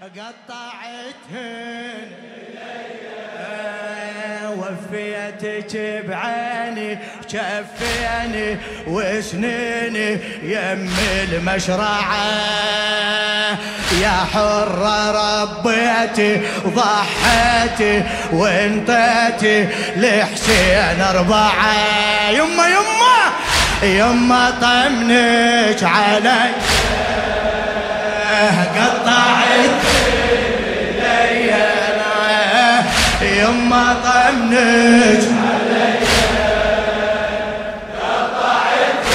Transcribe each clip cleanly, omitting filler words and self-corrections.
قطعتهن وفيتك بعيني شفيني وسنيني يم المشرعة يا حرة ربيتي ضحيتي وانطيتي لحسين 4 يما يما يما طمنك علي قطعت يما طمنك علي قطعت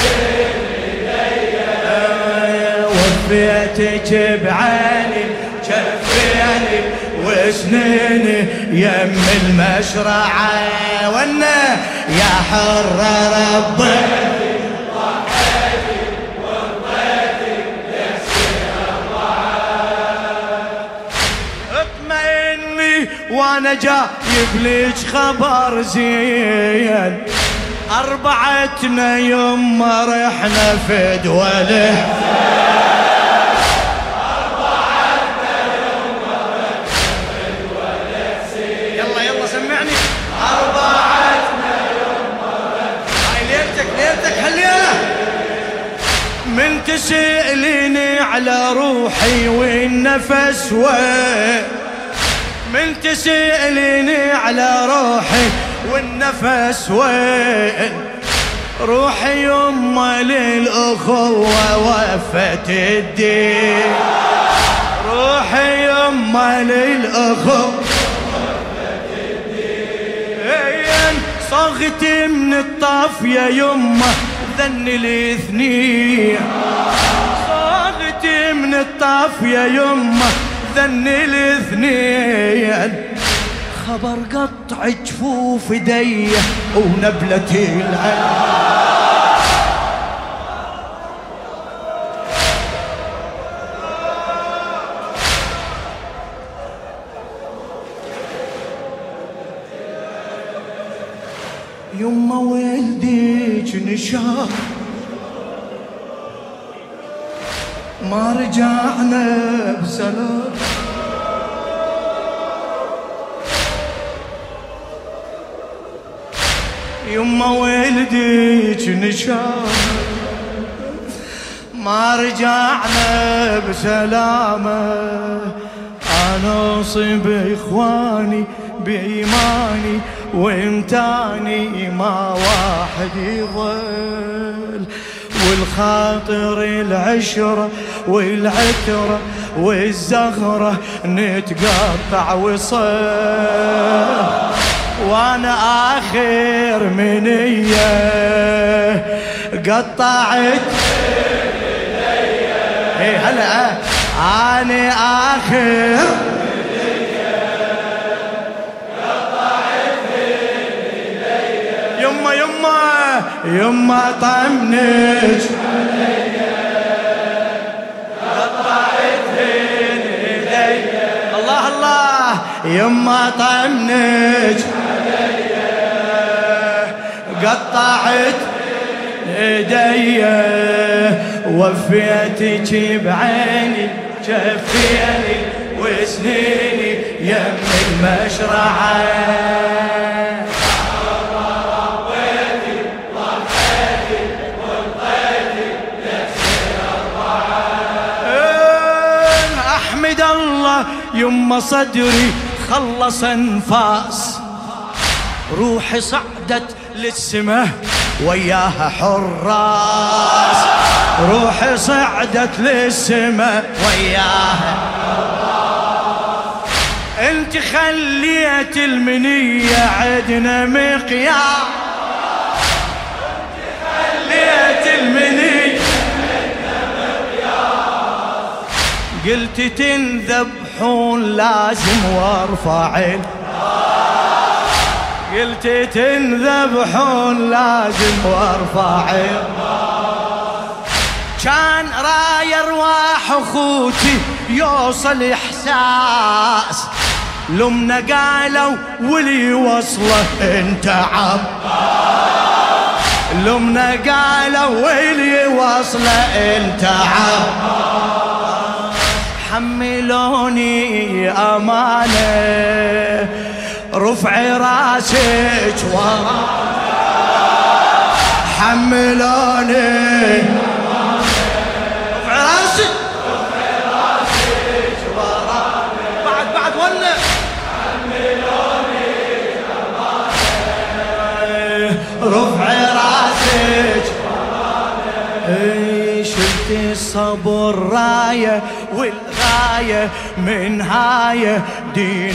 وفيتك بعيني شفيني وسنيني يم المشرعة وانا يا حرة ربيتي ضحيتي وانطيتي لحسين 4 اطمئني وانا جايب ليش خبر زين 4 يما رحنا فدوله من تسأليني على روحي والنفس وين من تسأليني على روحي والنفس وين روحي يما للأخوة وفت الدين روحي يما للأخوة وفت الدين صغتي من الطاف يا يما ذن الاثنين صاغتي من الطاف يا يما ذن الاثنين خبر قطع جفوف ايدي ونبلتي العين يما ولديك نشاف ما رجعنا بسلام يما ولديك نشاف ما رجعنا بسلامة انا اصيب اخواني بإيماني وامتاني ما واحد يظل والخاطر العشرة والعترة والزهرة نتقطع وصل وانا اخر منية قطعت ايه هلا انا اخر يما طمنك علي قطعتهن ايدي الله الله يما طمنك علي قطعت ايدي وفيتك بعيني شفيني وسنيني يم المشرعة يما صدري خلص انفاس روحي صعدت للسماء وياها حراس روحي صعدت للسماء وياها حراس انت خليت المنية عدنا مقياس انت خليت المنية عدنا مقياس قلت تنذبحون لازم وارفع قلت تنذبحون لازم وارفع كان راي ارواح اخوتي يوصل احساس لمنا قالوا ولي وصله انت عباس لمنا قالوا ولي وصله انت عباس حملوني أمانة رفع راسك ورا حملوني رفع راسك ورا بعد ولا حملوني أمانة رفع راسك شلت الصبر راية والغاية من هاية دين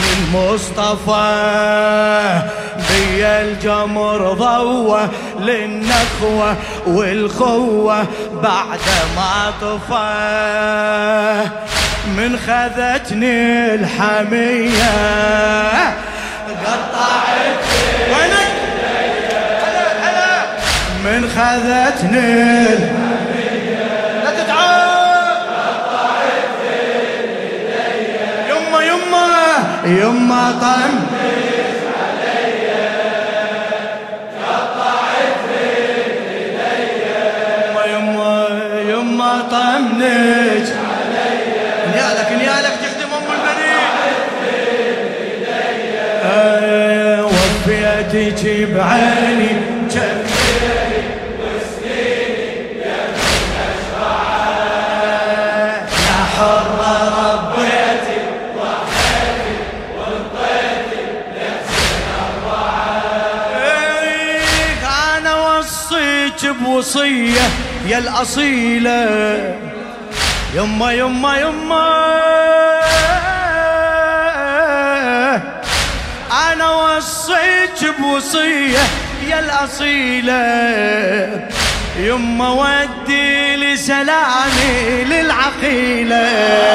المصطفى بيا الجمر ضوى للنخوة والخوة بعد ما طفى من خذتني الحمية قطعت وينك من خذتني الحمية لا تتعب قطعت ايديا يما طمنش عليا قطعت ايديا يما طمنش عليا نيالك تخدم ام البنين وفيتك بعيني بوصية يا الأصيلة يما أنا وصيت بوصية يا الأصيلة يما ودي لي سلامي للعقيلة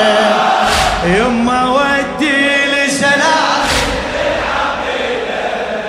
يما ودي لي سلامي للعقيلة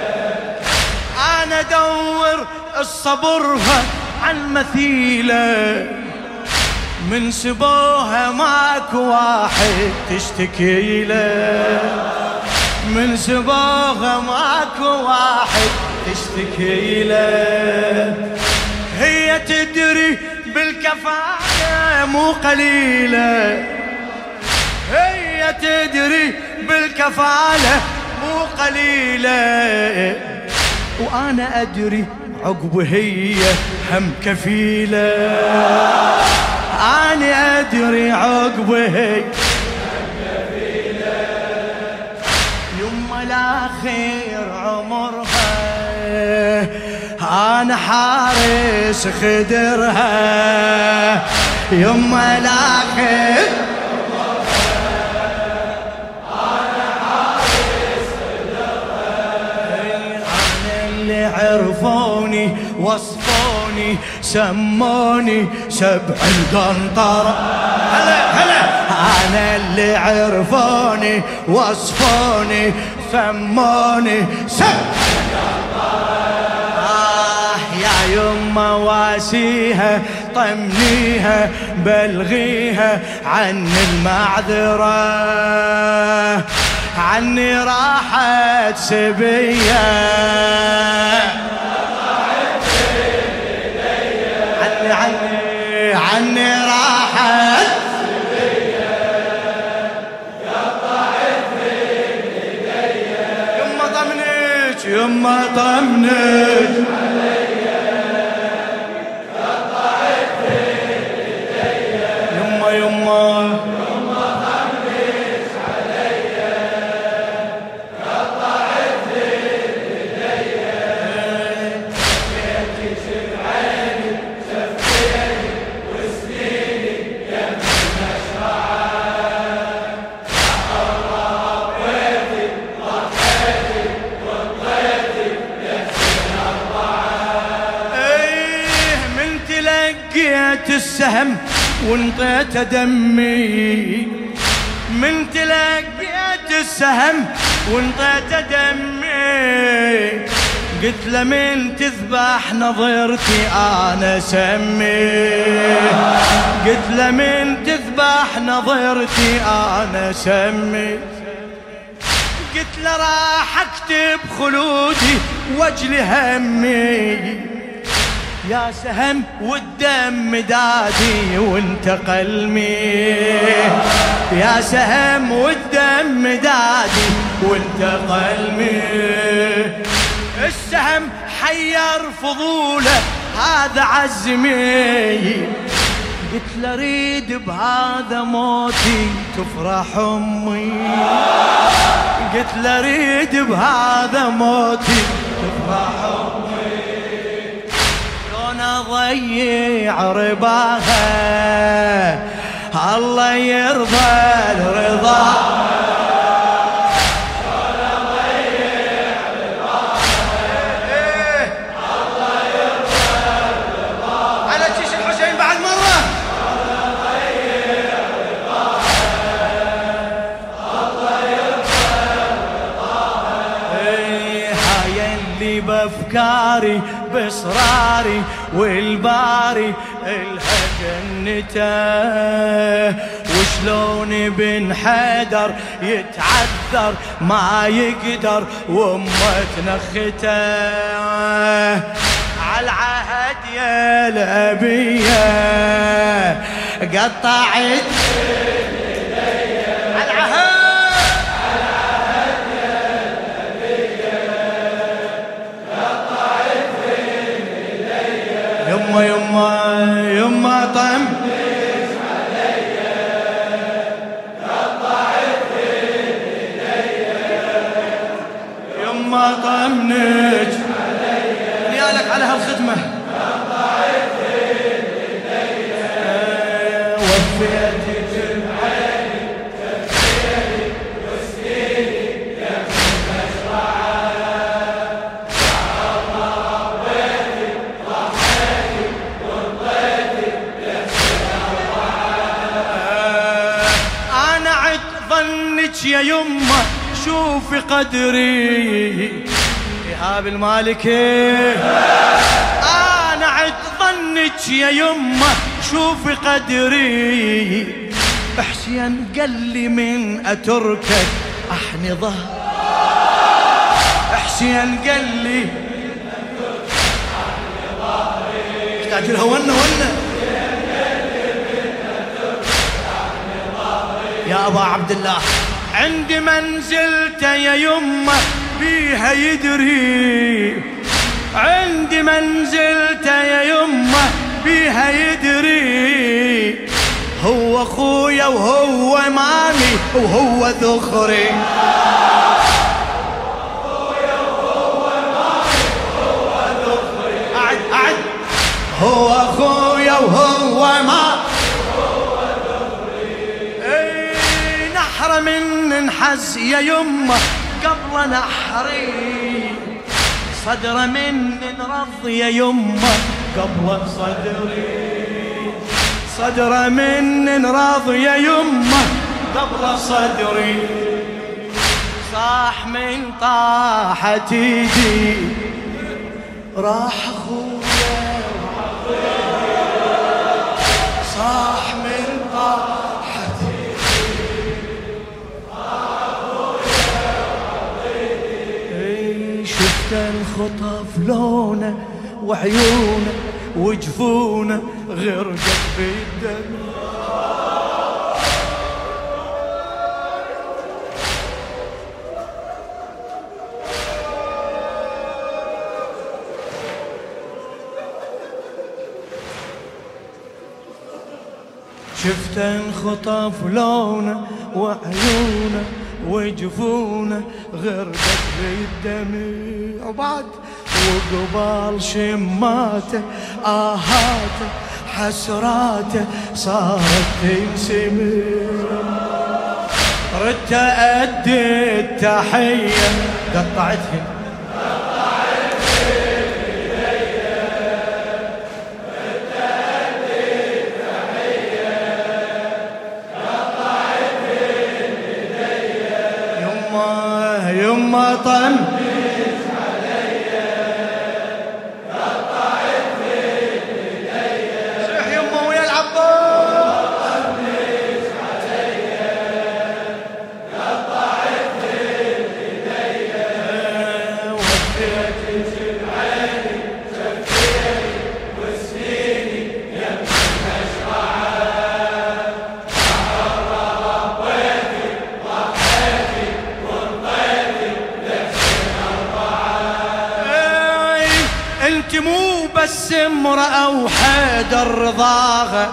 أنا دور الصبرها عالمثيلة من سبوها ماك واحد تشتكي له من سبوها ماك واحد تشتكي له هي تدري بالكفاية مو قليلة هي تدري بالكفالة مو قليلة وأنا أدري عقب هي هم كفيلة أنا أدري عقب هي هم كفيلة يما الأخير عمرها أنا حارس خدرها يما الأخير عرفوني وصفوني سموني سبع القنطرة هلا أنا اللي عرفوني وصفوني سموني سبع القنطرة يا يما واسيها طمنيها بلغيها عن المعذرة عني راحت سبية عني راحت سبية قطعت بين ايديا يما طمنش عليا قطعت بين ايديا يما السهم وانطيت دمي من تلقيت السهم وانطيت دمي قلت له من تذبح نظرتي انا سمي قلت له من تذبح نظرتي انا سمي قلت له راح اكتب خلودي واجلي همي يا سهم والدم دادي وانت قلمي، يا سهم والدم دادي وانت قلمي. السهم حير فضوله هذا عزمي، قلت له اريد بهذا موتي تفرح امي، قلت له اريد بهذا موتي تفرح امي. شلون اضيع رباها الله يرضى الرضا، بأفكاري بإصراري والباري إلها جنته، وشلون ابن حيدر يتعذر ما يقدر وامه تنخته. عالعهد يا الأبية قطعت يما طم يما طمنج نيالك على هالخدمة وفيتك بعيني تفكيري وسنيني يا يا يمه شوفي قدري يا بالمالكي، انا عد ظنك يا يمه شوفي قدري. حسين قال لي من اتركك احني ظهر، حسين قال لي تعجل هونا يا ابا عبد الله. عندي منزلته يا يمه بيها يدري، عندي منزلته يا يمه بيها يدري. هو اخويا وهو مامي وهو ذخري، هو اخويا وهو مامي من نحز يا يمه قبل نحري، صدره من نرض يا يمه قبل صدري، صدره من نرض يا يمه قبل صدري. صاح من طاحت ايدي راح اخويا، صاح من طاحت الخطف لونه وعيونه وجفونه غرقت بالدم. شفت انخطف لونه وعيونه وجفونه غرقت بالدمع، وبعد وقبال شماته آهاته حسراته صارت تنسمع. ردت أدي التحية قطعتهن يما طم صيح يما ويا العباس وفيتك بعيني تفكيري بس امرأة وحيدر رضاها،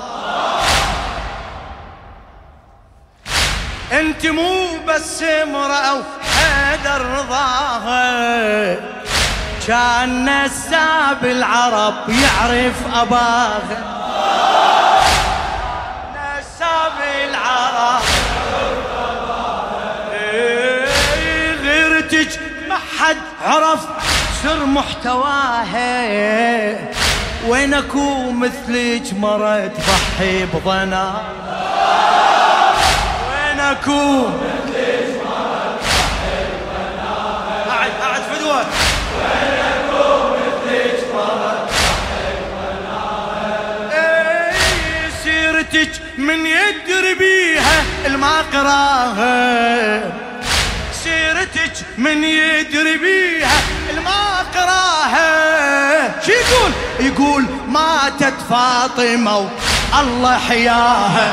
انت مو بس امرأة وحيدر رضاها، كان نساب العرب يعرف أباها، نساب العرب غيرتك ما حد عرف سر محتواها، وينك ومثلك مرة تضحي بضناها، وينك ومثلك مرة تضحي بضناها، قاعد فدوة، وينك ومثلك مرة تضحي بضناها، سيرتك من يدري بيها المقراها، سيرتك من يدري بيها المقراها، شو يقول؟ يقول ماتت فاطمة والله حياها،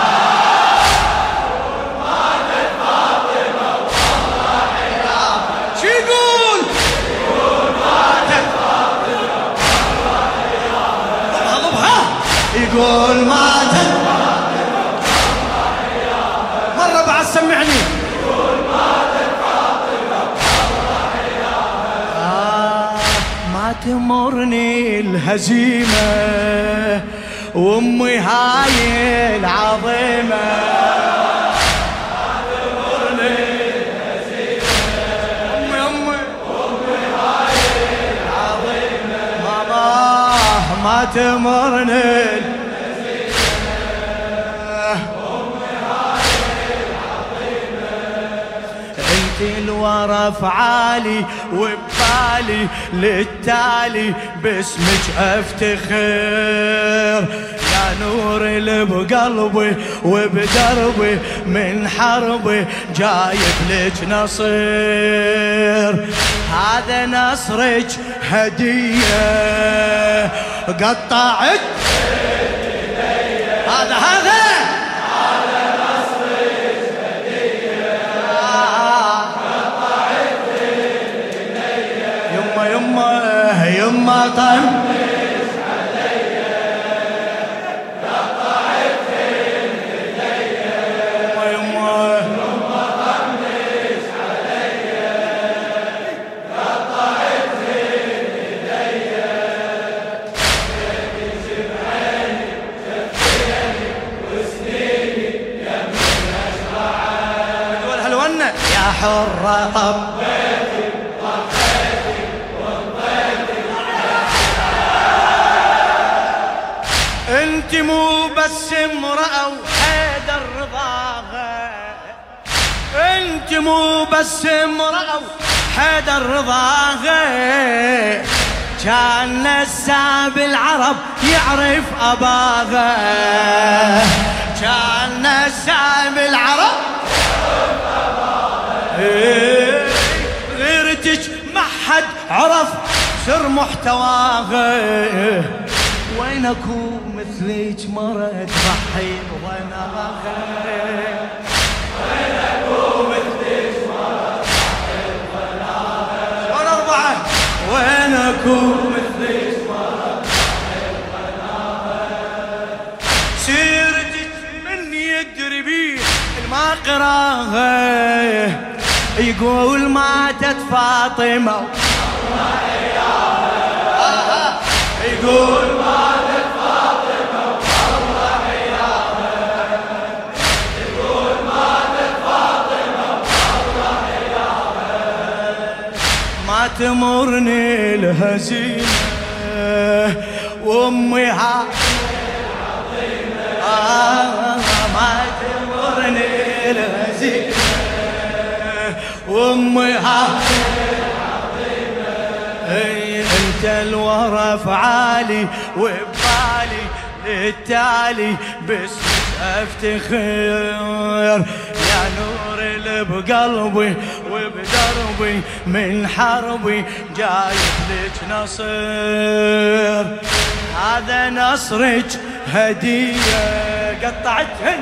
ماتت فاطمة والله حياها، شو يقول؟ يقول ماتت فاطمة والله حياها، ضبها يقول ماتت فاطمة والله حياها، مرة بعد سمعني، يقول ماتت فاطمة والله حياها، ما تمرني الهزيمة وامي هاي العظيمة، ما تمرني الهزيمة امي هاي العظيمة، ماما ما تمرني الهزيمة امي هاي العظيمة، انت الورف عالي وبالي للتالي باسمك افتخر، يا نور اللي بقلبي وبدربي من حربي جايب لك نصير، هذا نصرك هدية قطعت هذا نصرك هدية قطعت يما طنش عليا، قطعت ايديا، يما طنش عليا، قطعت ايديا، شفتني وسنيني يا من اشرعت، تقول هالونه يا حرة طبيتي ضحيتي وانطيتي، انت مو بس امرأة وحيدر رضاها، انت مو بس امرأة وحيدر رضاها، كان نساب العرب يعرف أباها، كان نساب العرب يعرف أباها، غيرتك ما حد عرف سر محتواها، وينك ومثلك مرة تضحي بضناها، وينك ومثلك مرة تضحي بضناها، والأربعة وينك ومثلك مرة تضحي بضناها، سيرتك من يدري بيه المقراها، يقول ماتت فاطمة والله حياها، يقول ماتت فاطمة والله حياها، يقول ماتت فاطمة والله حياها، ما تمرني الهزيمة وامي هاي العظيمة، ما تمرني الهزيمة وامي هاي العظيمة، انت الورف عالي وبالي للتالي باسمك افتخر، يا نور اللي بقلبي وبدربي من حربي جايب لك نصر، هذا نصرك هدية قطعتهن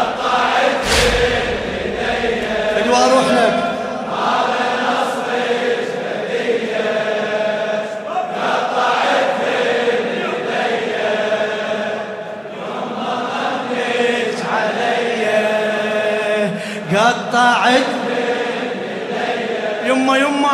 ايديا، فدوى اروح لك، هذا نصرك هدية قطعتهن قطعت يما يما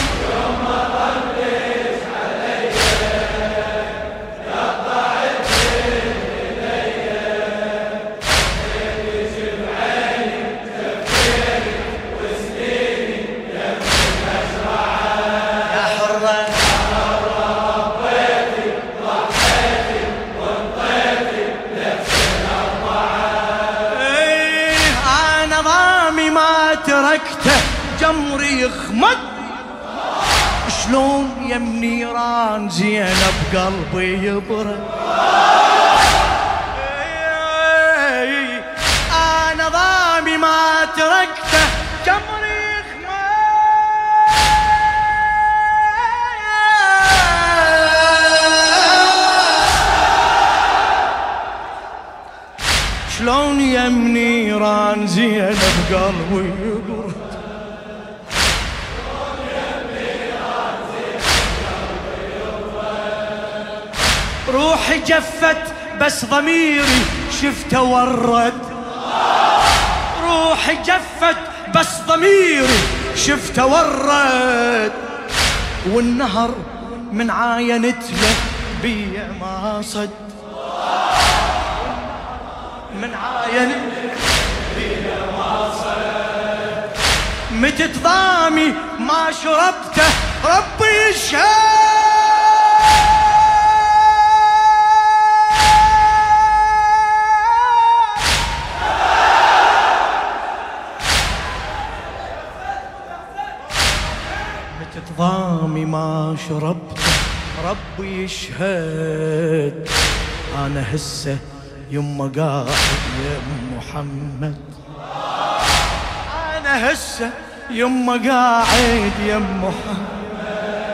تركته جمري يخمد شلون يم نيران زينب قلبي يبرد انا ضامي ما تركته جمري يخمد شلون يم نيران زينب قلبي يبرد روحي جفت بس ضميري شفته ورد روحي جفت بس ضميري شفته ورد والنهر من عاينته بيا ما صد من عاينته بيا ما صد متت ضامي ما شربته ربي يشهد ضامي ما شربت ربي يشهد انا هسه يما قاعد يا محمد انا هسه يما قاعد يا محمد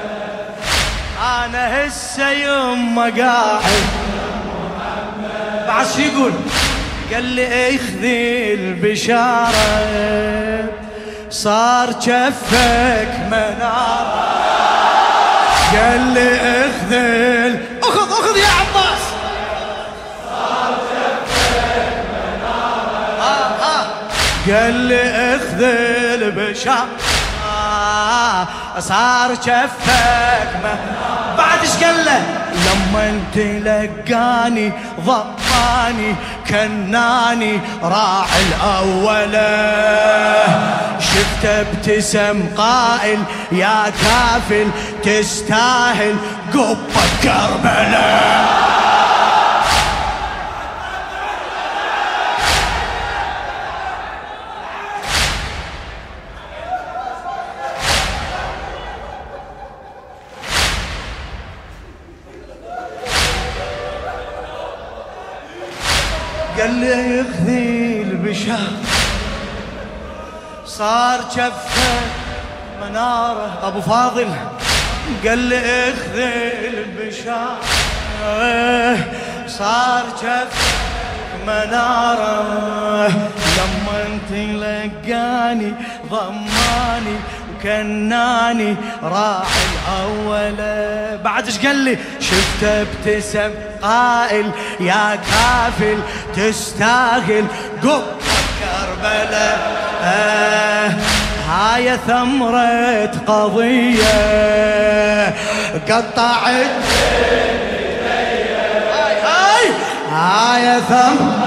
انا هسه يما قاعد بعد شو يقول قال لي اخذي البشاره صار جفك منار قال لي اخذ يا عباس صار جفك منار قال لي اخذ البشار صار جفك منار بعد ايش قال له لما انت لقاني ضماني كناني راعي الأولى شفت ابتسم قائل يا كافل تستاهل قبة كربلاء قال لي يخذي البشار صار جفه مناره ابو فاضل قال لي اخذي البشار صار جفه مناره لما انت لقاني ضماني وكناني راعي الاولى بعد ايش قال لي شفت ابتسم قائل يا كافل تستاهل قبة كربلاء هاي ثمرة قضية قطعت هاي ثمرة